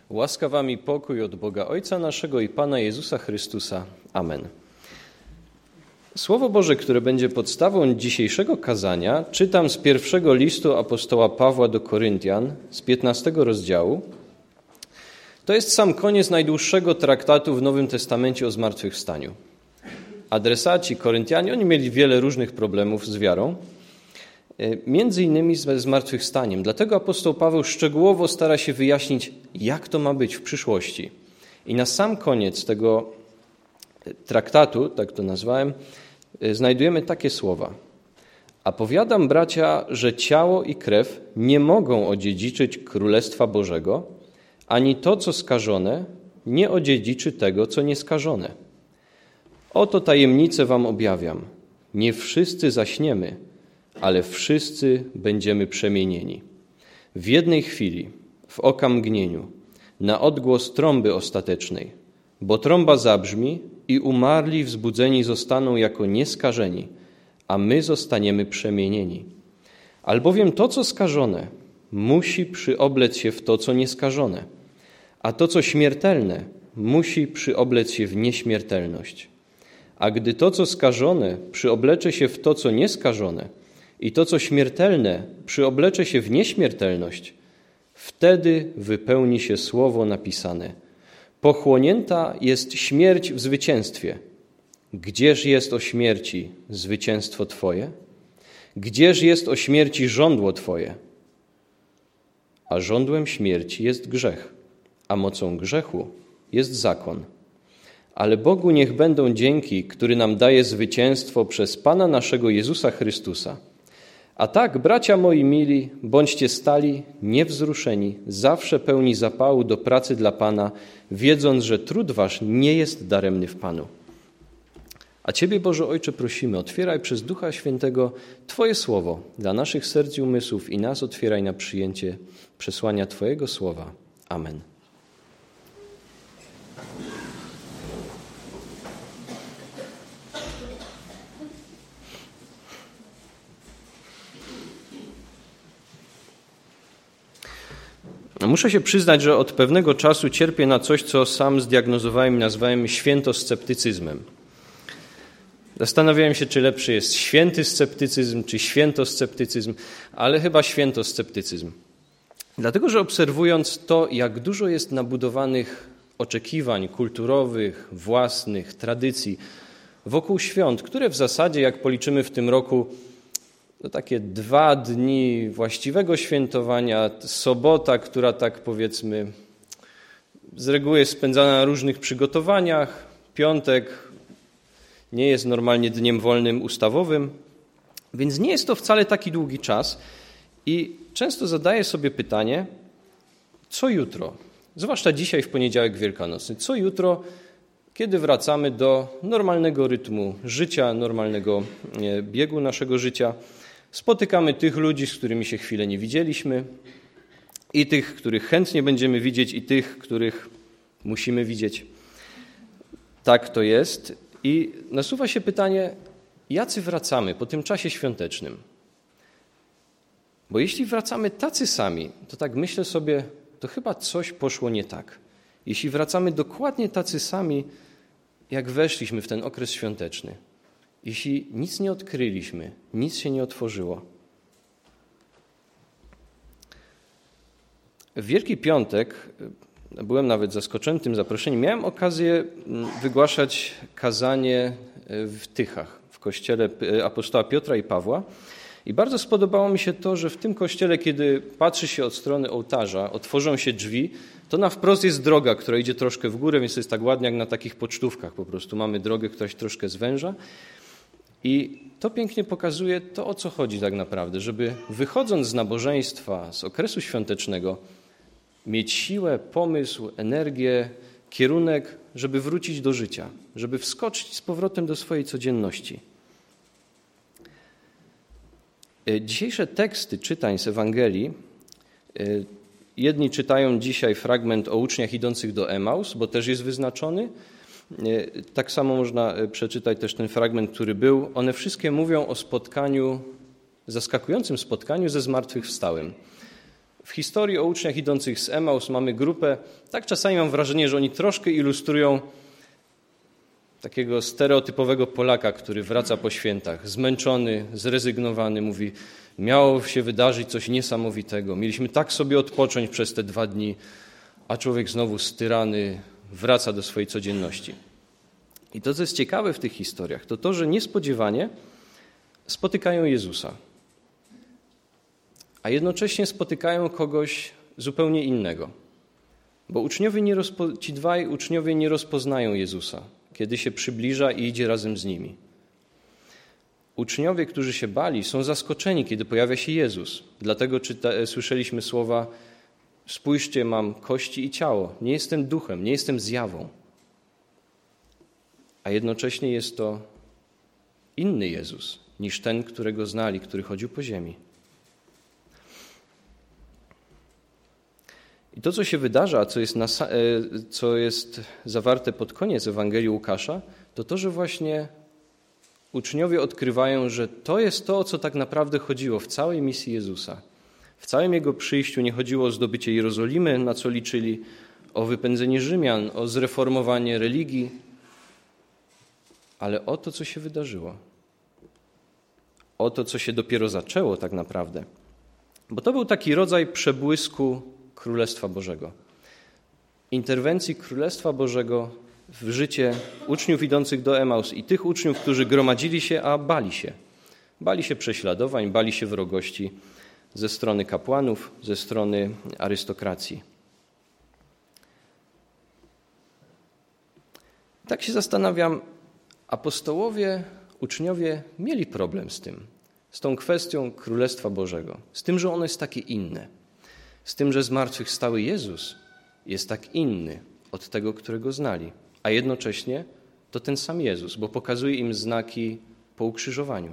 Łaska wam i pokój od Boga Ojca naszego i Pana Jezusa Chrystusa. Amen. Słowo Boże, które będzie podstawą dzisiejszego kazania, czytam z pierwszego listu apostoła Pawła do Koryntian, z 15 rozdziału. To jest sam koniec najdłuższego traktatu w Nowym Testamencie o zmartwychwstaniu. Adresaci Koryntianie, oni mieli wiele różnych problemów z wiarą, między innymi ze zmartwychwstaniem. Dlatego apostoł Paweł szczegółowo stara się wyjaśnić, jak to ma być w przyszłości. I na sam koniec tego traktatu, tak to nazwałem, znajdujemy takie słowa. A powiadam, bracia, że ciało i krew nie mogą odziedziczyć Królestwa Bożego, ani to, co skażone, nie odziedziczy tego, co nieskażone. Oto tajemnicę wam objawiam. Nie wszyscy zaśniemy, ale wszyscy będziemy przemienieni. W jednej chwili, w okamgnieniu, na odgłos trąby ostatecznej, bo trąba zabrzmi i umarli wzbudzeni zostaną jako nieskażeni, a my zostaniemy przemienieni. Albowiem to, co skażone, musi przyoblec się w to, co nieskażone, a to, co śmiertelne, musi przyoblec się w nieśmiertelność. A gdy to, co skażone, przyoblecze się w to, co nieskażone, i to, co śmiertelne, przyoblecze się w nieśmiertelność, wtedy wypełni się słowo napisane. Pochłonięta jest śmierć w zwycięstwie. Gdzież jest o śmierci zwycięstwo Twoje? Gdzież jest o śmierci żądło Twoje? A żądłem śmierci jest grzech, a mocą grzechu jest zakon. Ale Bogu niech będą dzięki, który nam daje zwycięstwo przez Pana naszego Jezusa Chrystusa. A tak, bracia moi mili, bądźcie stali, niewzruszeni, zawsze pełni zapału do pracy dla Pana, wiedząc, że trud wasz nie jest daremny w Panu. A Ciebie, Boże Ojcze, prosimy, otwieraj przez Ducha Świętego Twoje słowo dla naszych serc i umysłów i nas otwieraj na przyjęcie przesłania Twojego słowa. Amen. Muszę się przyznać, że od pewnego czasu cierpię na coś, co sam zdiagnozowałem i nazwałem świętosceptycyzmem. Zastanawiałem się, czy lepszy jest święty sceptycyzm, czy świętosceptycyzm, ale chyba świętosceptycyzm. Dlatego, że obserwując to, jak dużo jest nabudowanych oczekiwań kulturowych, własnych, tradycji wokół świąt, które w zasadzie, jak policzymy w tym roku, to takie 2 dni właściwego świętowania, sobota, która tak powiedzmy z reguły jest spędzana na różnych przygotowaniach, piątek nie jest normalnie dniem wolnym ustawowym, więc nie jest to wcale taki długi czas i często zadaję sobie pytanie, co jutro, zwłaszcza dzisiaj w poniedziałek wielkanocny, co jutro, kiedy wracamy do normalnego rytmu życia, normalnego biegu naszego życia. Spotykamy tych ludzi, z którymi się chwilę nie widzieliśmy i tych, których chętnie będziemy widzieć i tych, których musimy widzieć. Tak to jest. I nasuwa się pytanie, jacy wracamy po tym czasie świątecznym? Bo jeśli wracamy tacy sami, to tak myślę sobie, to chyba coś poszło nie tak. Jeśli wracamy dokładnie tacy sami, jak weszliśmy w ten okres świąteczny. Jeśli nic nie odkryliśmy, nic się nie otworzyło. W Wielki Piątek, byłem nawet zaskoczony tym zaproszeniem, miałem okazję wygłaszać kazanie w Tychach, w kościele apostoła Piotra i Pawła. I bardzo spodobało mi się to, że w tym kościele, kiedy patrzy się od strony ołtarza, otworzą się drzwi, to na wprost jest droga, która idzie troszkę w górę, więc to jest tak ładnie jak na takich pocztówkach. Po prostu mamy drogę, która się troszkę zwęża. I to pięknie pokazuje to, o co chodzi tak naprawdę, żeby wychodząc z nabożeństwa, z okresu świątecznego, mieć siłę, pomysł, energię, kierunek, żeby wrócić do życia, żeby wskoczyć z powrotem do swojej codzienności. Dzisiejsze teksty czytań z Ewangelii, jedni czytają dzisiaj fragment o uczniach idących do Emaus, bo też jest wyznaczony. Tak samo można przeczytać też ten fragment, który był. One wszystkie mówią o spotkaniu, zaskakującym spotkaniu ze zmartwychwstałym. W historii o uczniach idących z Emaus mamy grupę, tak czasami mam wrażenie, że oni troszkę ilustrują takiego stereotypowego Polaka, który wraca po świętach, zmęczony, zrezygnowany, mówi: miało się wydarzyć coś niesamowitego, mieliśmy tak sobie odpocząć przez te 2 dni, a człowiek znowu styrany wraca do swojej codzienności. I to, co jest ciekawe w tych historiach, to to, że niespodziewanie spotykają Jezusa, a jednocześnie spotykają kogoś zupełnie innego. Bo ci 2 uczniowie nie rozpoznają Jezusa, kiedy się przybliża i idzie razem z nimi. Uczniowie, którzy się bali, są zaskoczeni, kiedy pojawia się Jezus. Dlatego słyszeliśmy słowa: spójrzcie, mam kości i ciało, nie jestem duchem, nie jestem zjawą. A jednocześnie jest to inny Jezus niż ten, którego znali, który chodził po ziemi. I to, co się wydarza, co jest zawarte pod koniec Ewangelii Łukasza, to to, że właśnie uczniowie odkrywają, że to jest to, o co tak naprawdę chodziło w całej misji Jezusa. W całym Jego przyjściu nie chodziło o zdobycie Jerozolimy, na co liczyli, o wypędzenie Rzymian, o zreformowanie religii, ale o to, co się wydarzyło. O to, co się dopiero zaczęło tak naprawdę. Bo to był taki rodzaj przebłysku Królestwa Bożego. Interwencji Królestwa Bożego w życie uczniów idących do Emaus i tych uczniów, którzy gromadzili się, a bali się. Bali się prześladowań, bali się wrogości ze strony kapłanów, ze strony arystokracji. Tak się zastanawiam, apostołowie, uczniowie mieli problem z tą kwestią Królestwa Bożego, z tym, że ono jest takie inne, z tym, że zmartwychwstały Jezus jest tak inny od tego, którego znali, a jednocześnie to ten sam Jezus, bo pokazuje im znaki po ukrzyżowaniu.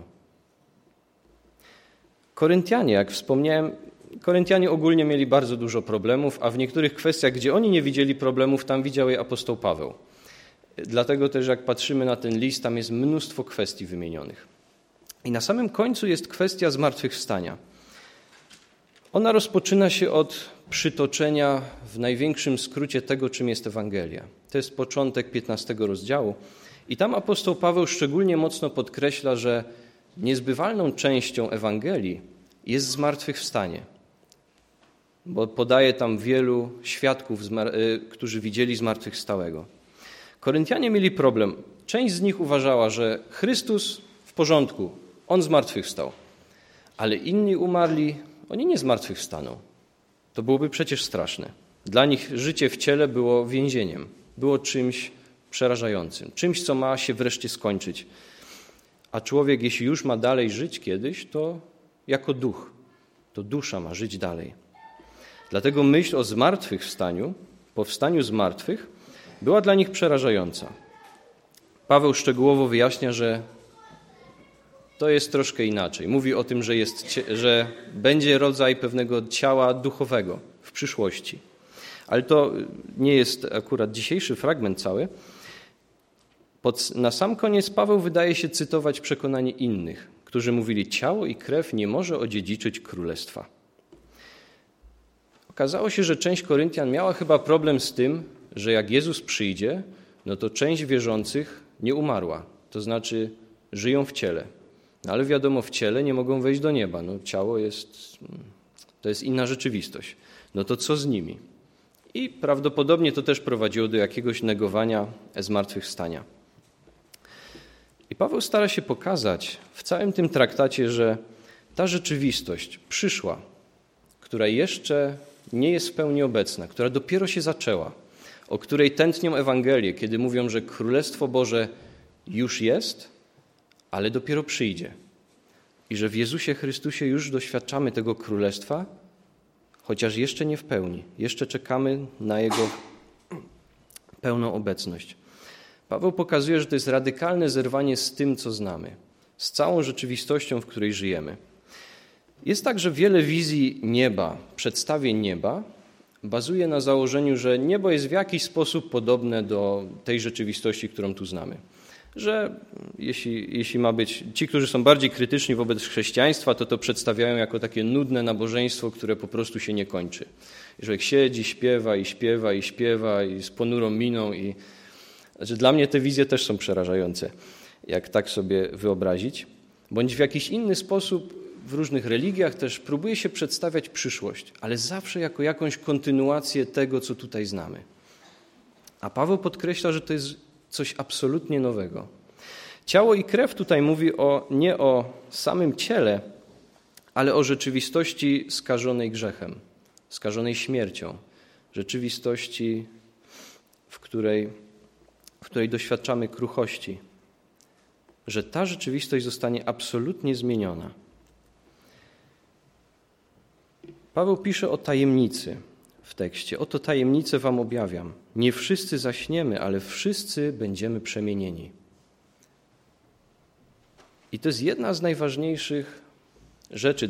Koryntianie, jak wspomniałem, Koryntianie ogólnie mieli bardzo dużo problemów, a w niektórych kwestiach, gdzie oni nie widzieli problemów, tam widział je apostoł Paweł. Dlatego też, jak patrzymy na ten list, tam jest mnóstwo kwestii wymienionych. I na samym końcu jest kwestia zmartwychwstania. Ona rozpoczyna się od przytoczenia w największym skrócie tego, czym jest Ewangelia. To jest początek 15 rozdziału. I tam apostoł Paweł szczególnie mocno podkreśla, że niezbywalną częścią Ewangelii jest zmartwychwstanie. Bo podaje tam wielu świadków, którzy widzieli zmartwychwstałego. Koryntianie mieli problem. Część z nich uważała, że Chrystus w porządku, On zmartwychwstał. Ale inni umarli, oni nie zmartwychwstaną. To byłoby przecież straszne. Dla nich życie w ciele było więzieniem. Było czymś przerażającym. Czymś, co ma się wreszcie skończyć. A człowiek, jeśli już ma dalej żyć kiedyś, to jako duch. To dusza ma żyć dalej. Dlatego myśl o zmartwychwstaniu, powstaniu z martwych, była dla nich przerażająca. Paweł szczegółowo wyjaśnia, że to jest troszkę inaczej. Mówi o tym, że będzie rodzaj pewnego ciała duchowego w przyszłości. Ale to nie jest akurat dzisiejszy fragment cały. Na sam koniec Paweł wydaje się cytować przekonanie innych, którzy mówili: ciało i krew nie może odziedziczyć królestwa. Okazało się, że część Koryntian miała chyba problem z tym, że jak Jezus przyjdzie, no to część wierzących nie umarła. To znaczy żyją w ciele. No ale wiadomo, w ciele nie mogą wejść do nieba. No ciało to jest inna rzeczywistość. No to co z nimi? I prawdopodobnie to też prowadziło do jakiegoś negowania zmartwychwstania. I Paweł stara się pokazać w całym tym traktacie, że ta rzeczywistość przyszła, która jeszcze nie jest w pełni obecna, która dopiero się zaczęła, o której tętnią Ewangelię, kiedy mówią, że Królestwo Boże już jest, ale dopiero przyjdzie. I że w Jezusie Chrystusie już doświadczamy tego Królestwa, chociaż jeszcze nie w pełni. Jeszcze czekamy na Jego pełną obecność. Paweł pokazuje, że to jest radykalne zerwanie z tym, co znamy, z całą rzeczywistością, w której żyjemy. Jest także wiele wizji nieba, przedstawień nieba, bazuje na założeniu, że niebo jest w jakiś sposób podobne do tej rzeczywistości, którą tu znamy. że jeśli ma być, ci, którzy są bardziej krytyczni wobec chrześcijaństwa, to przedstawiają jako takie nudne nabożeństwo, które po prostu się nie kończy. I człowiek siedzi, śpiewa i śpiewa i śpiewa i z ponurą miną. Znaczy, dla mnie te wizje też są przerażające, jak tak sobie wyobrazić. Bądź w jakiś inny sposób w różnych religiach też próbuje się przedstawiać przyszłość, ale zawsze jako jakąś kontynuację tego, co tutaj znamy. A Paweł podkreśla, że to jest coś absolutnie nowego. Ciało i krew tutaj mówi nie o samym ciele, ale o rzeczywistości skażonej grzechem, skażonej śmiercią, rzeczywistości, w której doświadczamy kruchości, że ta rzeczywistość zostanie absolutnie zmieniona. Paweł pisze o tajemnicy w tekście. Oto tajemnicę wam objawiam. Nie wszyscy zaśniemy, ale wszyscy będziemy przemienieni. I to jest jedna z najważniejszych rzeczy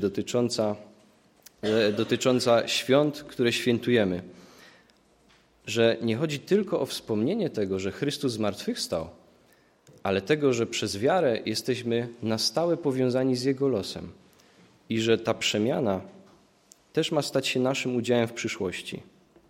dotycząca świąt, które świętujemy. Że nie chodzi tylko o wspomnienie tego, że Chrystus zmartwychwstał, ale tego, że przez wiarę jesteśmy na stałe powiązani z Jego losem i że ta przemiana też ma stać się naszym udziałem w przyszłości.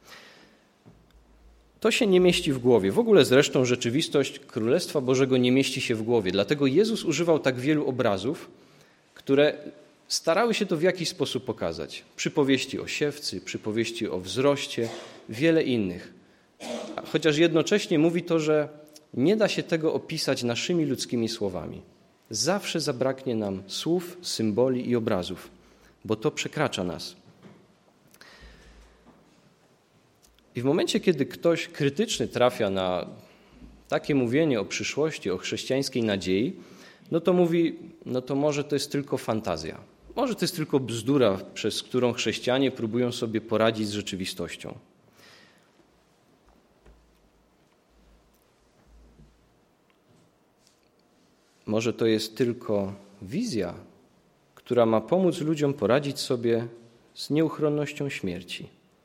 To się nie mieści w głowie. W ogóle zresztą rzeczywistość Królestwa Bożego nie mieści się w głowie. Dlatego Jezus używał tak wielu obrazów, które starały się to w jakiś sposób pokazać. Przypowieści o siewcy, przypowieści o wzroście, wiele innych. Chociaż jednocześnie mówi to, że nie da się tego opisać naszymi ludzkimi słowami. Zawsze zabraknie nam słów, symboli i obrazów, bo to przekracza nas. I w momencie, kiedy ktoś krytyczny trafia na takie mówienie o przyszłości, o chrześcijańskiej nadziei, no to mówi, no to może to jest tylko fantazja. Może to jest tylko bzdura, przez którą chrześcijanie próbują sobie poradzić z rzeczywistością. Może to jest tylko wizja, która ma pomóc ludziom poradzić sobie z nieuchronnością śmierci.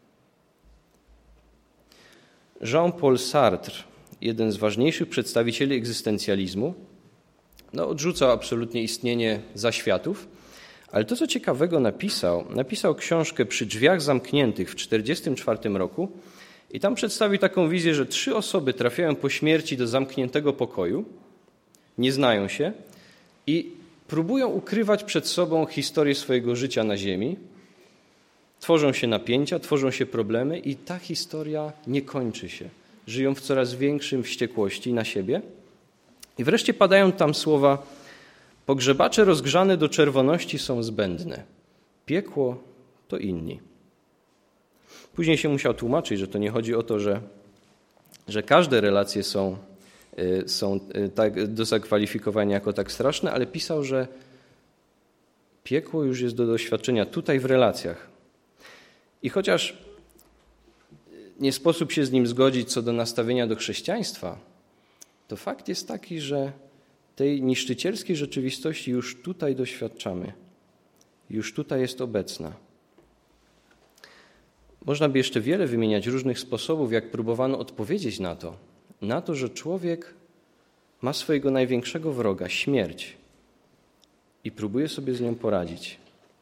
Jean-Paul Sartre, jeden z ważniejszych przedstawicieli egzystencjalizmu, odrzucał absolutnie istnienie zaświatów, ale to, co ciekawego napisał książkę Przy drzwiach zamkniętych w 1944 roku i tam przedstawił taką wizję, że 3 osoby trafiają po śmierci do zamkniętego pokoju, nie znają się i próbują ukrywać przed sobą historię swojego życia na ziemi. Tworzą się napięcia, tworzą się problemy i ta historia nie kończy się. Żyją w coraz większym wściekłości na siebie. I wreszcie padają tam słowa: pogrzebacze rozgrzane do czerwoności są zbędne. Piekło to inni. Później się musiał tłumaczyć, że to nie chodzi o to, że każde relacje są tak do zakwalifikowania jako tak straszne, ale pisał, że piekło już jest do doświadczenia tutaj w relacjach. I chociaż nie sposób się z nim zgodzić co do nastawienia do chrześcijaństwa, to fakt jest taki, że tej niszczycielskiej rzeczywistości już tutaj doświadczamy. Już tutaj jest obecna. Można by jeszcze wiele wymieniać różnych sposobów, jak próbowano odpowiedzieć na to, że człowiek ma swojego największego wroga, śmierć, i próbuje sobie z nią poradzić.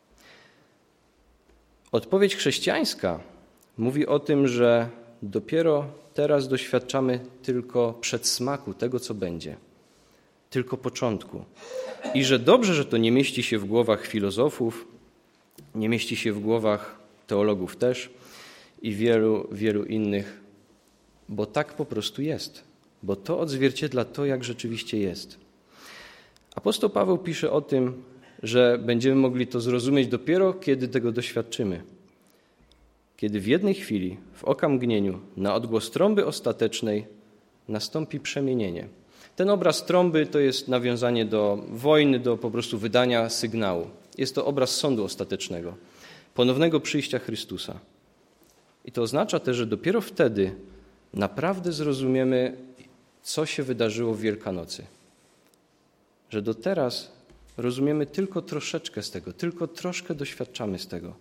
Odpowiedź chrześcijańska mówi o tym, że dopiero teraz doświadczamy tylko przedsmaku tego, co będzie, tylko początku. I że dobrze, że to nie mieści się w głowach filozofów, nie mieści się w głowach teologów też i wielu, wielu innych, bo tak po prostu jest, bo to odzwierciedla to, jak rzeczywiście jest. Apostoł Paweł pisze o tym, że będziemy mogli to zrozumieć dopiero, kiedy tego doświadczymy. Kiedy w jednej chwili, w oka mgnieniu, na odgłos trąby ostatecznej nastąpi przemienienie. Ten obraz trąby to jest nawiązanie do wojny, do po prostu wydania sygnału. Jest to obraz sądu ostatecznego, ponownego przyjścia Chrystusa. I to oznacza też, że dopiero wtedy naprawdę zrozumiemy, co się wydarzyło w Wielkanocy. Że do teraz rozumiemy tylko troszeczkę z tego, tylko troszkę doświadczamy z tego.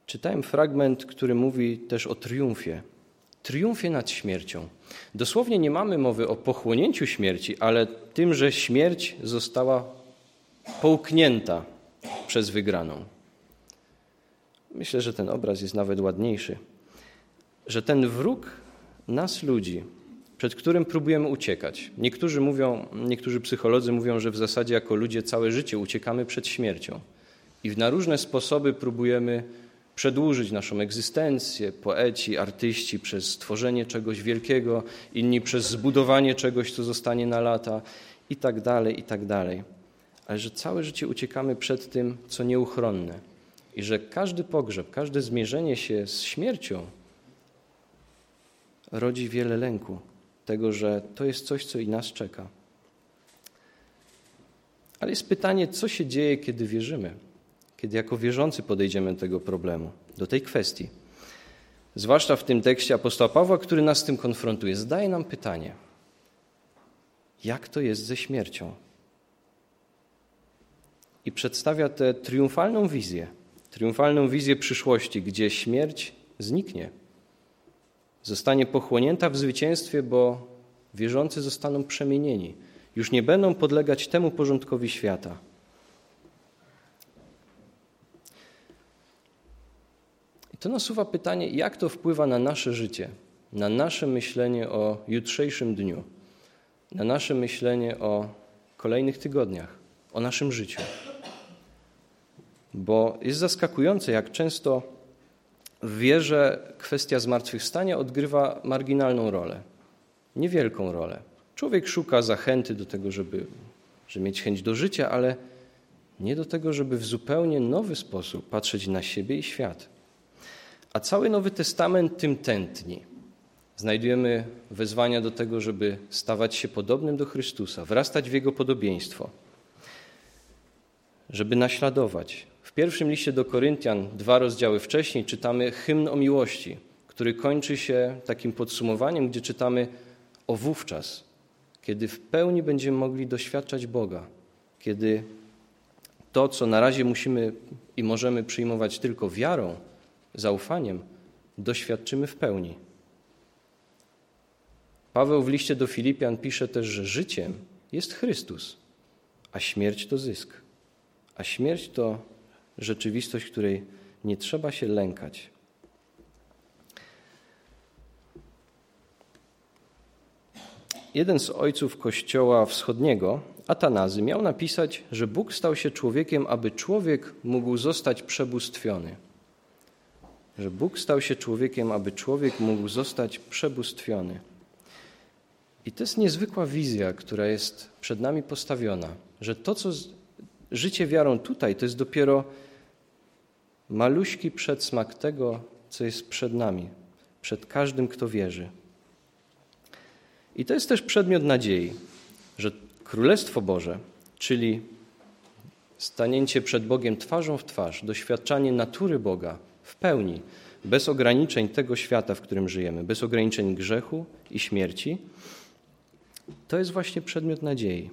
czytałem fragment, który mówi też o triumfie. Triumfie nad śmiercią. Dosłownie nie mamy mowy o pochłonięciu śmierci, ale tym, że śmierć została połknięta przez wygraną. Myślę, że ten obraz jest nawet ładniejszy. Że ten wróg nas ludzi, przed którym próbujemy uciekać. Niektórzy psycholodzy mówią, że w zasadzie jako ludzie całe życie uciekamy przed śmiercią. I na różne sposoby próbujemy przedłużyć naszą egzystencję. Poeci, artyści przez stworzenie czegoś wielkiego, inni przez zbudowanie czegoś, co zostanie na lata i tak dalej, i tak dalej. Ale że całe życie uciekamy przed tym, co nieuchronne. I że każdy pogrzeb, każde zmierzenie się z śmiercią rodzi wiele lęku. Tego, że to jest coś, co i nas czeka. Ale jest pytanie, co się dzieje, kiedy wierzymy? Kiedy jako wierzący podejdziemy do tego problemu, do tej kwestii. Zwłaszcza w tym tekście apostoła Pawła, który nas z tym konfrontuje. Zadaje nam pytanie, jak to jest ze śmiercią? I przedstawia tę triumfalną wizję przyszłości, gdzie śmierć zniknie. Zostanie pochłonięta w zwycięstwie, bo wierzący zostaną przemienieni. Już nie będą podlegać temu porządkowi świata. I to nasuwa pytanie, jak to wpływa na nasze życie, na nasze myślenie o jutrzejszym dniu, na nasze myślenie o kolejnych tygodniach, o naszym życiu. Bo jest zaskakujące, jak często w wierze kwestia zmartwychwstania odgrywa marginalną rolę, niewielką rolę. Człowiek szuka zachęty do tego, żeby mieć chęć do życia, ale nie do tego, żeby w zupełnie nowy sposób patrzeć na siebie i świat. A cały Nowy Testament tym tętni. Znajdujemy wezwania do tego, żeby stawać się podobnym do Chrystusa, wrastać w Jego podobieństwo, żeby naśladować. W pierwszym liście do Koryntian, 2 rozdziały wcześniej, czytamy hymn o miłości, który kończy się takim podsumowaniem, gdzie czytamy o wówczas, kiedy w pełni będziemy mogli doświadczać Boga, kiedy to, co na razie musimy i możemy przyjmować tylko wiarą, zaufaniem, doświadczymy w pełni. Paweł w liście do Filipian pisze też, że życiem jest Chrystus, a śmierć to zysk. A śmierć to rzeczywistość, której nie trzeba się lękać. Jeden z ojców Kościoła Wschodniego, Atanazy, miał napisać, że Bóg stał się człowiekiem, aby człowiek mógł zostać przebóstwiony. Że Bóg stał się człowiekiem, aby człowiek mógł zostać przebóstwiony. I to jest niezwykła wizja, która jest przed nami postawiona, że to, co życie wiarą tutaj, to jest dopiero maluśki przedsmak tego, co jest przed nami, przed każdym, kto wierzy. I to jest też przedmiot nadziei, że Królestwo Boże, czyli stanięcie przed Bogiem twarzą w twarz, doświadczanie natury Boga w pełni, bez ograniczeń tego świata, w którym żyjemy, bez ograniczeń grzechu i śmierci, to jest właśnie przedmiot nadziei.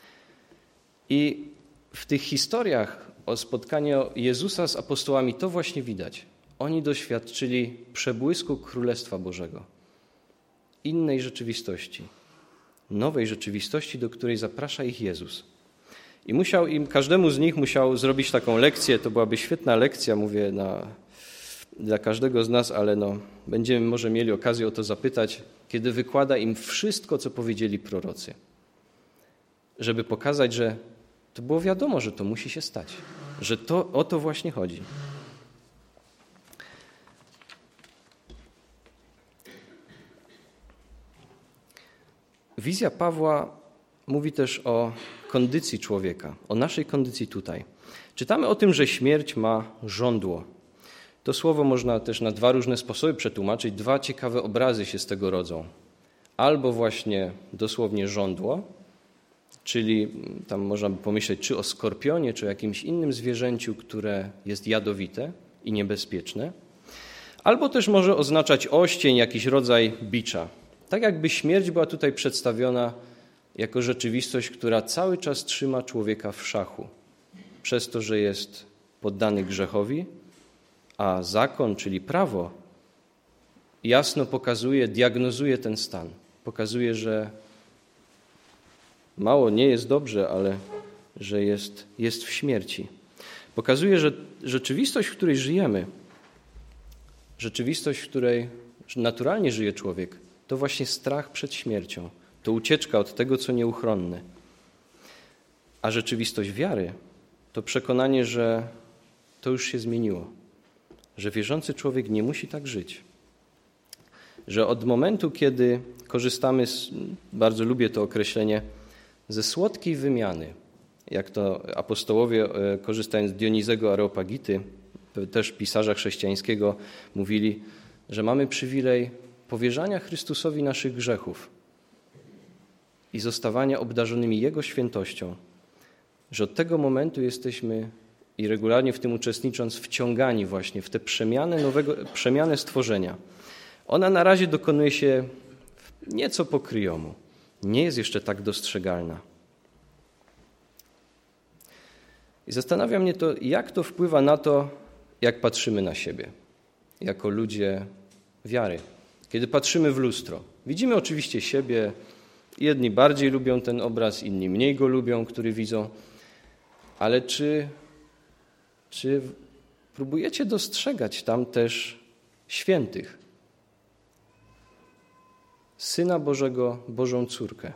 I w tych historiach o spotkaniu Jezusa z apostołami to właśnie widać. Oni doświadczyli przebłysku Królestwa Bożego, innej rzeczywistości, nowej rzeczywistości, do której zaprasza ich Jezus. I każdemu z nich musiał zrobić taką lekcję, to byłaby świetna lekcja, mówię, dla każdego z nas, ale będziemy może mieli okazję o to zapytać, kiedy wykłada im wszystko, co powiedzieli prorocy, żeby pokazać, że to było wiadomo, że to musi się stać, że o to właśnie chodzi. Wizja Pawła mówi też o kondycji człowieka, o naszej kondycji tutaj. Czytamy o tym, że śmierć ma żądło. To słowo można też na 2 różne sposoby przetłumaczyć. 2 ciekawe obrazy się z tego rodzą. Albo właśnie dosłownie żądło, czyli tam można by pomyśleć czy o skorpionie, czy o jakimś innym zwierzęciu, które jest jadowite i niebezpieczne. Albo też może oznaczać oścień, jakiś rodzaj bicza. Tak jakby śmierć była tutaj przedstawiona jako rzeczywistość, która cały czas trzyma człowieka w szachu. Przez to, że jest poddany grzechowi, A zakon, czyli prawo, jasno pokazuje, diagnozuje ten stan. Pokazuje, że mało nie jest dobrze, ale że jest w śmierci. Pokazuje, że rzeczywistość, w której żyjemy, rzeczywistość, w której naturalnie żyje człowiek, to właśnie strach przed śmiercią, to ucieczka od tego, co nieuchronne. A rzeczywistość wiary to przekonanie, że to już się zmieniło, że wierzący człowiek nie musi tak żyć, że od momentu, kiedy korzystamy, bardzo lubię to określenie, ze słodkiej wymiany, jak to apostołowie, korzystając z Dionizego Areopagity, też pisarza chrześcijańskiego, mówili, że mamy przywilej powierzania Chrystusowi naszych grzechów i zostawania obdarzonymi Jego świętością, że od tego momentu jesteśmy i regularnie w tym uczestnicząc wciągani właśnie w tę przemianę stworzenia. Ona na razie dokonuje się nieco po kryjomu. Nie jest jeszcze tak dostrzegalna. I zastanawia mnie to, jak to wpływa na to, jak patrzymy na siebie, jako ludzie wiary. Kiedy patrzymy w lustro, widzimy oczywiście siebie, jedni bardziej lubią ten obraz, inni mniej go lubią, który widzą, ale czy próbujecie dostrzegać tam też świętych? Syna Bożego, Bożą córkę.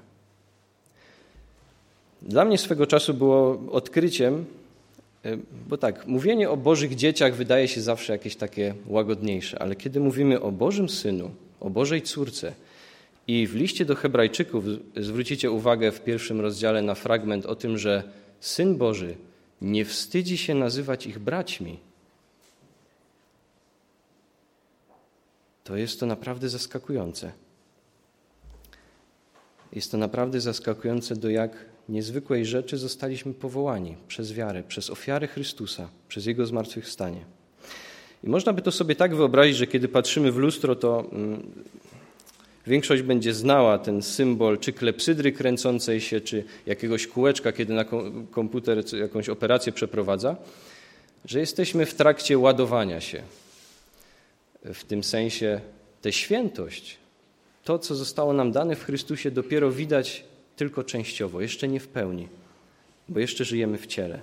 Dla mnie swego czasu było odkryciem, bo tak, mówienie o Bożych dzieciach wydaje się zawsze jakieś takie łagodniejsze, ale kiedy mówimy o Bożym Synu, o Bożej Córce i w liście do Hebrajczyków zwrócicie uwagę w 1 rozdziale na fragment o tym, że Syn Boży nie wstydzi się nazywać ich braćmi, to jest to naprawdę zaskakujące. Jest to naprawdę zaskakujące, do jak niezwykłej rzeczy zostaliśmy powołani przez wiarę, przez ofiarę Chrystusa, przez Jego zmartwychwstanie. I można by to sobie tak wyobrazić, że kiedy patrzymy w lustro, to większość będzie znała ten symbol czy klepsydry kręcącej się, czy jakiegoś kółeczka, kiedy na komputer jakąś operację przeprowadza, że jesteśmy w trakcie ładowania się. W tym sensie tę świętość, to, co zostało nam dane w Chrystusie, dopiero widać tylko częściowo, jeszcze nie w pełni, bo jeszcze żyjemy w ciele.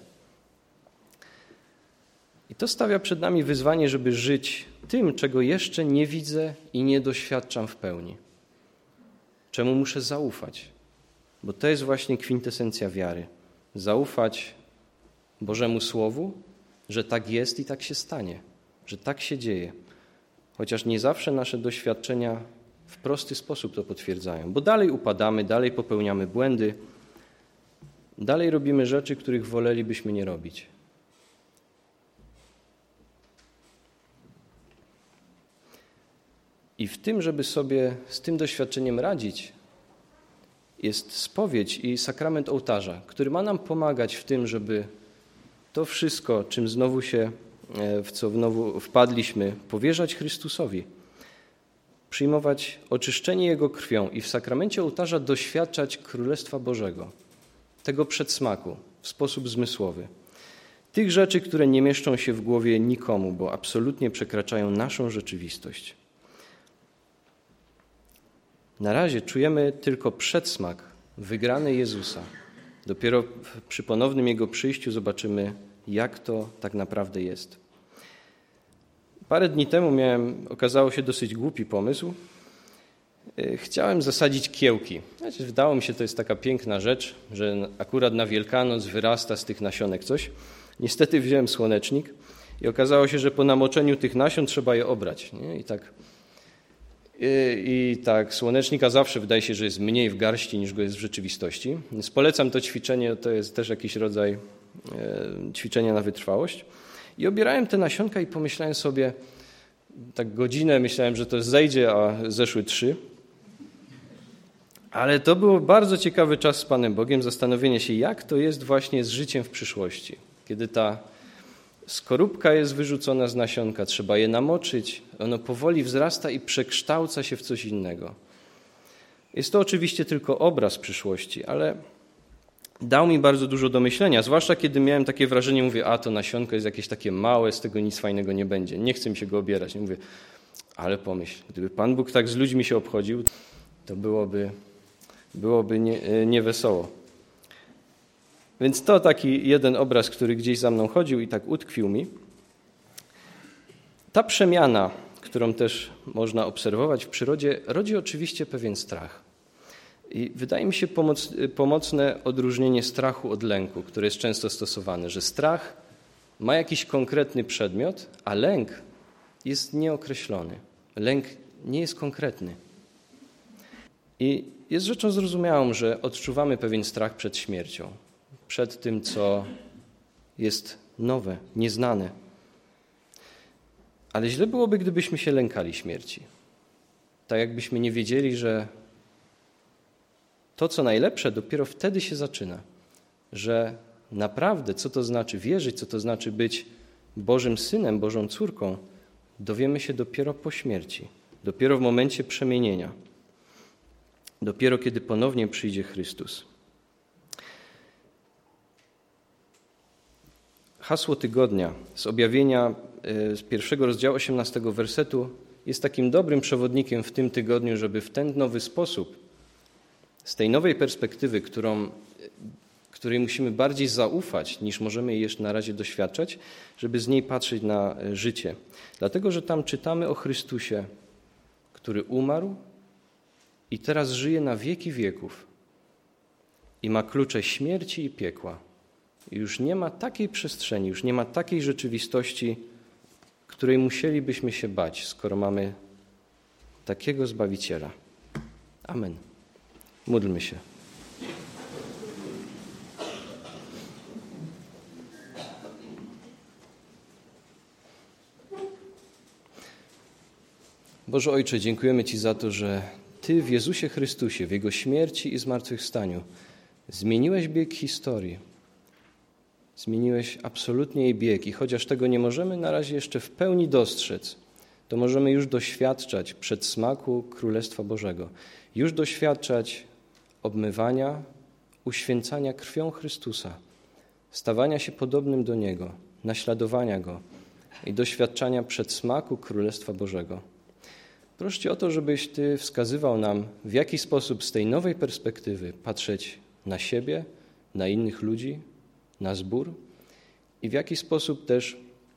I to stawia przed nami wyzwanie, żeby żyć tym, czego jeszcze nie widzę i nie doświadczam w pełni. Czemu muszę zaufać? Bo to jest właśnie kwintesencja wiary. Zaufać Bożemu Słowu, że tak jest i tak się stanie, że tak się dzieje. Chociaż nie zawsze nasze doświadczenia w prosty sposób to potwierdzają, bo dalej upadamy, dalej popełniamy błędy, dalej robimy rzeczy, których wolelibyśmy nie robić. I w tym, żeby sobie z tym doświadczeniem radzić, jest spowiedź i sakrament ołtarza, który ma nam pomagać w tym, żeby to wszystko, w co znowu wpadliśmy, powierzać Chrystusowi, przyjmować oczyszczenie Jego krwią i w sakramencie ołtarza doświadczać Królestwa Bożego, tego przedsmaku w sposób zmysłowy. Tych rzeczy, które nie mieszczą się w głowie nikomu, bo absolutnie przekraczają naszą rzeczywistość. Na razie czujemy tylko przedsmak wygranej Jezusa. Dopiero przy ponownym Jego przyjściu zobaczymy, jak to tak naprawdę jest. Parę dni temu okazało się dosyć głupi pomysł. Chciałem zasadzić kiełki. Wydało mi się, to jest taka piękna rzecz, że akurat na Wielkanoc wyrasta z tych nasionek coś. Niestety wziąłem słonecznik i okazało się, że po namoczeniu tych nasion trzeba je obrać. Nie? I tak słonecznika zawsze wydaje się, że jest mniej w garści niż go jest w rzeczywistości. Więc polecam to ćwiczenie, to jest też jakiś rodzaj ćwiczenia na wytrwałość. I obierałem te nasionka i pomyślałem sobie, tak godzinę myślałem, że to zejdzie, a zeszły 3. Ale to był bardzo ciekawy czas z Panem Bogiem, zastanowienie się, jak to jest właśnie z życiem w przyszłości. Kiedy ta skorupka jest wyrzucona z nasionka, trzeba je namoczyć, ono powoli wzrasta i przekształca się w coś innego. Jest to oczywiście tylko obraz przyszłości, ale dał mi bardzo dużo do myślenia, zwłaszcza kiedy miałem takie wrażenie, mówię, to nasionko jest jakieś takie małe, z tego nic fajnego nie będzie, nie chcę mi się go obierać. Mówię, ale pomyśl, gdyby Pan Bóg tak z ludźmi się obchodził, to byłoby niewesoło. Więc to taki jeden obraz, który gdzieś za mną chodził i tak utkwił mi. Ta przemiana, którą też można obserwować w przyrodzie, rodzi oczywiście pewien strach. I wydaje mi się pomocne odróżnienie strachu od lęku, które jest często stosowane, że strach ma jakiś konkretny przedmiot, a lęk jest nieokreślony. Lęk nie jest konkretny. I jest rzeczą zrozumiałą, że odczuwamy pewien strach przed śmiercią, przed tym, co jest nowe, nieznane. Ale źle byłoby, gdybyśmy się lękali śmierci. Tak jakbyśmy nie wiedzieli, że to, co najlepsze, dopiero wtedy się zaczyna. Że naprawdę, co to znaczy wierzyć, co to znaczy być Bożym Synem, Bożą córką, dowiemy się dopiero po śmierci. Dopiero w momencie przemienienia. Dopiero kiedy ponownie przyjdzie Chrystus. Hasło tygodnia z objawienia z 1 rozdziału 18 wersetu jest takim dobrym przewodnikiem w tym tygodniu, żeby w ten nowy sposób, z tej nowej perspektywy, której musimy bardziej zaufać, niż możemy jej jeszcze na razie doświadczać, żeby z niej patrzeć na życie. Dlatego, że tam czytamy o Chrystusie, który umarł i teraz żyje na wieki wieków i ma klucze śmierci i piekła. I już nie ma takiej przestrzeni, już nie ma takiej rzeczywistości, której musielibyśmy się bać, skoro mamy takiego Zbawiciela. Amen. Módlmy się. Boże Ojcze, dziękujemy Ci za to, że Ty w Jezusie Chrystusie, w Jego śmierci i zmartwychwstaniu zmieniłeś bieg historii. Zmieniłeś absolutnie jej bieg i chociaż tego nie możemy na razie jeszcze w pełni dostrzec, to możemy już doświadczać przedsmaku Królestwa Bożego. Już doświadczać obmywania, uświęcania krwią Chrystusa, stawania się podobnym do Niego, naśladowania Go i doświadczania przedsmaku Królestwa Bożego. Proszę Cię o to, żebyś Ty wskazywał nam, w jaki sposób z tej nowej perspektywy patrzeć na siebie, na innych ludzi, na zbór i w jaki sposób też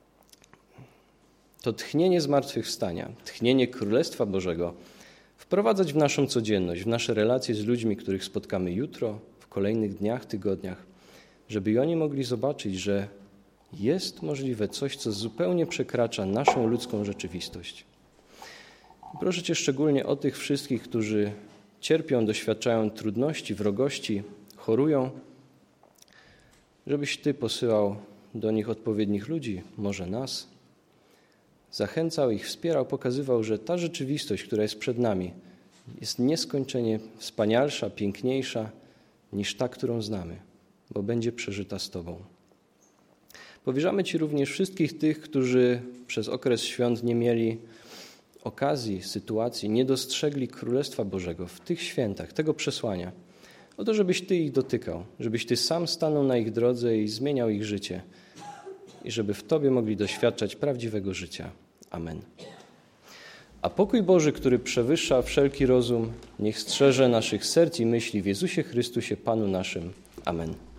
to tchnienie zmartwychwstania, tchnienie Królestwa Bożego wprowadzać w naszą codzienność, w nasze relacje z ludźmi, których spotkamy jutro, w kolejnych dniach, tygodniach, żeby i oni mogli zobaczyć, że jest możliwe coś, co zupełnie przekracza naszą ludzką rzeczywistość. Proszę Cię szczególnie o tych wszystkich, którzy cierpią, doświadczają trudności, wrogości, chorują, żebyś Ty posyłał do nich odpowiednich ludzi, może nas, zachęcał ich, wspierał, pokazywał, że ta rzeczywistość, która jest przed nami, jest nieskończenie wspanialsza, piękniejsza niż ta, którą znamy, bo będzie przeżyta z Tobą. Powierzamy Ci również wszystkich tych, którzy przez okres świąt nie mieli okazji, sytuacji, nie dostrzegli Królestwa Bożego w tych świętach, tego przesłania. O to, żebyś Ty ich dotykał, żebyś Ty sam stanął na ich drodze i zmieniał ich życie i żeby w Tobie mogli doświadczać prawdziwego życia. Amen. A pokój Boży, który przewyższa wszelki rozum, niech strzeże naszych serc i myśli w Jezusie Chrystusie, Panu naszym. Amen.